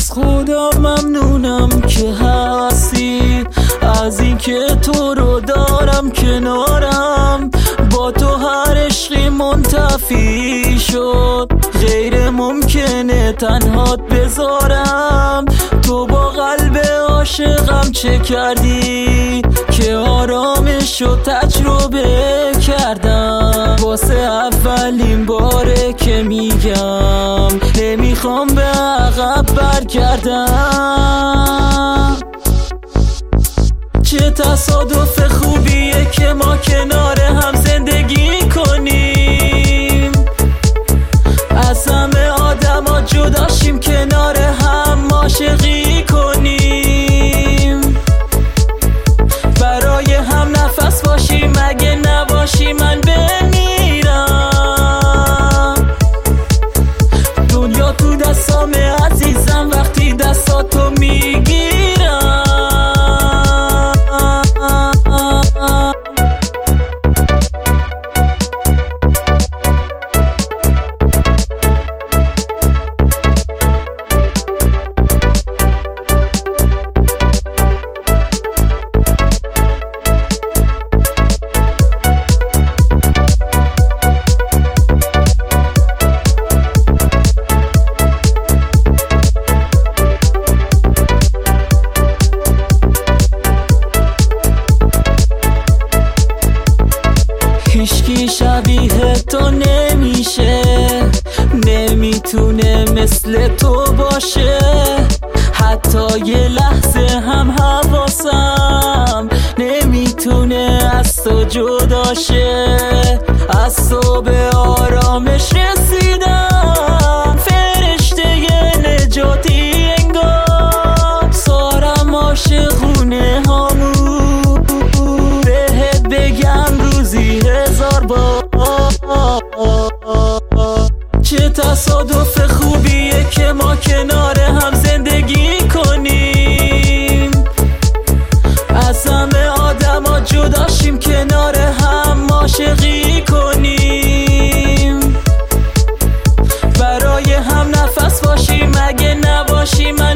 از خدا ممنونم که هستی، از این که تو رو دارم کنارم. با تو هر عشقی منتفی شد، غیر ممکنه تنهات بذارم. تو با قلب عاشقم چه کردی که آرامشو تجربه کردم. واسه اولین باره که میگم نمیخوام به عقب برگردم. چه تصادف خوبیه که ما کنار هم زندگی کنیم، از همه آدم ها جداشیم کنار هم عاشقی کنیم. برای هم نفس باشیم، اگه نباشی من بمیرم. دنیا تو دستامه عزیزم وقتی دستاتو میگیرم. هیچکی شبیه تو نمیشه، نمیتونه مثل تو باشه. حتی یه لحظه هم حواسم نمیتونه از تو جدا شه. از تو به آرامش رسیدم، فرشته نجاتی انگار. سارم عاشقونه هامون، بهت بگم روزی 1000 بار. چه تصادف خوبیه که ما کنار هم زندگی کنیم، از همه آدم ها جداشیم کنار هم عاشقی کنیم. برای هم نفس باشیم، اگه نباشیم